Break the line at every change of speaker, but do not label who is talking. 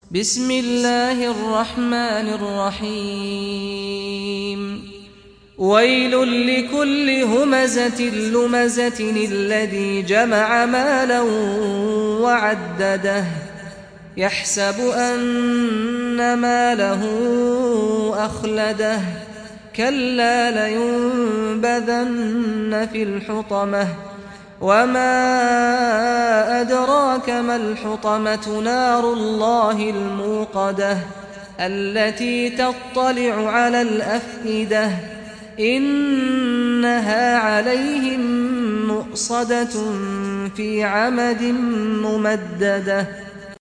بسم الله الرحمن الرحيم ويل لكل همزة لمزة الذي جمع مالا وعدده يحسب أن ماله أخلده كلا لينبذن في الحطمة وما أدراك ما الحطمة نار الله الموقدة التي تطلع على الأفئدة إنها عليهم مؤصدة في عمد ممددة